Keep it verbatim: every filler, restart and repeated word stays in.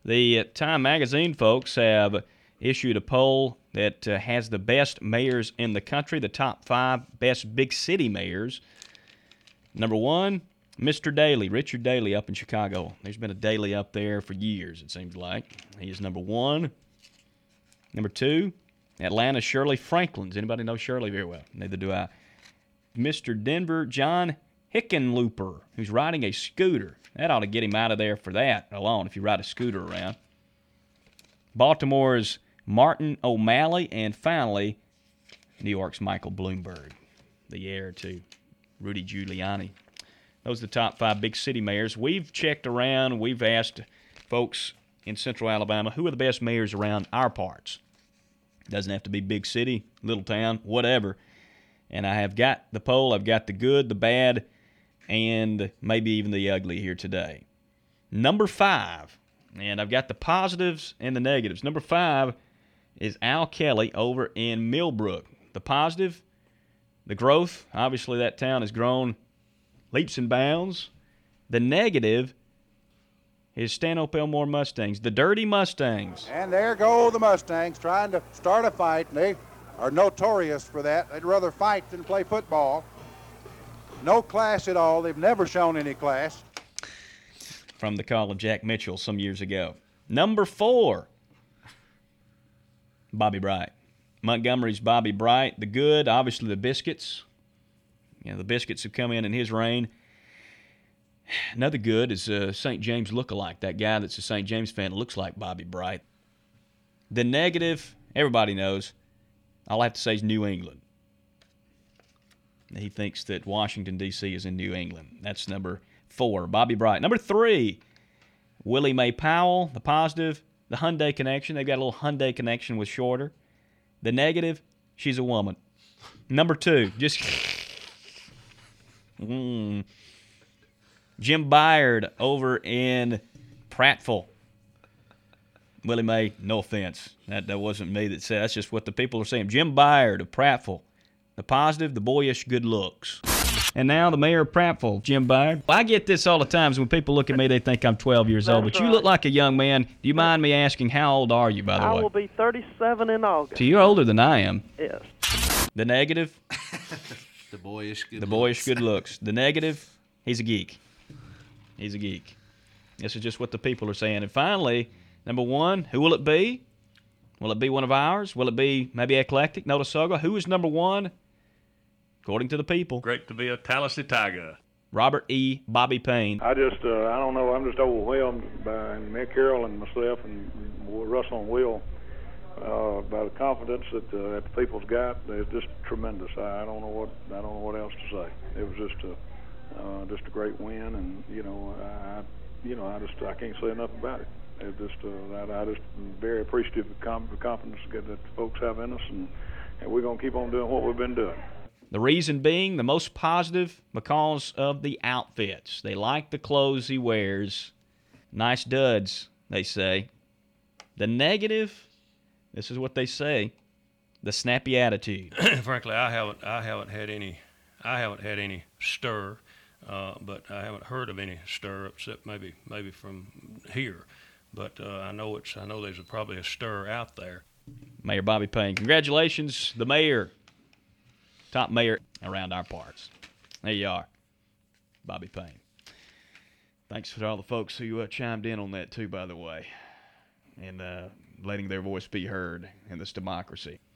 The Time Magazine folks have issued a poll that uh, has the best mayors in the country, the top five best big city mayors. Number one, Mister Daley, Richard Daley up in Chicago. There's been a Daley up there for years, it seems like. He is number one. Number two, Atlanta, Shirley Franklin. Does anybody know Shirley very well? Neither do I. Mister Denver, John Hickenlooper, who's riding a scooter. That ought to get him out of there for that alone if you ride a scooter around. Baltimore's Martin O'Malley, and finally, New York's Michael Bloomberg, the heir to Rudy Giuliani. Those are the top five big city mayors. We've checked around. We've asked folks in central Alabama who are the best mayors around our parts. Doesn't have to be big city, little town, whatever. And I have got the poll. I've got the good, the bad, and maybe even the ugly here today. Number five, and I've got the positives and the negatives. Number five is Al Kelly over in Millbrook. The positive, the growth. Obviously, that town has grown leaps and bounds. The negative is Stanhope Elmore Mustangs, the Dirty Mustangs. And there go the Mustangs trying to start a fight. And they are notorious for that. They'd rather fight than play football. No class at all. They've never shown any class. From the call of Jack Mitchell some years ago. Number four, Bobby Bright. Montgomery's Bobby Bright. The good, obviously the Biscuits. You know, the Biscuits have come in in his reign. Another good is uh, Saint James lookalike. That guy that's a Saint James fan looks like Bobby Bright. The negative, everybody knows, all I have to say is New England. He thinks that Washington, D C is in New England. That's number four, Bobby Bright. Number three, Willie Mae Powell. The positive, the Hyundai connection. They've got a little Hyundai connection with Shorter. The negative, she's a woman. Number two, just mm, Jim Byard over in Prattville. Willie Mae, no offense. That, that wasn't me that said. That's just what the people are saying. Jim Byard of Prattville. The positive, the boyish good looks. And now the mayor of Prattville, Jim Byard. I get this all the times. When people look at me, they think I'm twelve years old. But That's you right. look like a young man. Do you mind me asking, how old are you, by the I way? will be thirty-seven in August. So you're older than I am. Yes. The negative, The boyish good the looks. boyish good looks. The negative, he's a geek. He's a geek. This is just what the people are saying. And finally, number one, who will it be? Will it be one of ours? Will it be maybe Eclectic, Notasoga? Who is number one? According to the people, Great to be a Tallahassee Tiger. Robert E. Bobby Payne. I just, uh, I don't know, I'm just overwhelmed by Mick Carroll and myself and Russell and Will uh, by the confidence that, uh, that the people's got. It's just tremendous. I, I don't know what, I don't know what else to say. It was just a, uh, just a great win, and you know, I, you know, I just, I can't say enough about it. It just, uh, I, I just very appreciative of the, com- the confidence that the folks have in us, and, and we're gonna keep on doing what we've been doing. The reason being, the most positive, because of the outfits. They like the clothes he wears. Nice duds, they say. The negative, this is what they say, the snappy attitude. Frankly, I haven't I haven't had any I haven't had any stir, uh, but I haven't heard of any stir except maybe maybe from here. But uh, I know it's I know there's a, probably a stir out there. Mayor Bobby Payne. Congratulations, the mayor. Top mayor around our parts. There you are, Bobby Payne. Thanks for all the folks who uh, chimed in on that, too, by the way, and uh, letting their voice be heard in this democracy.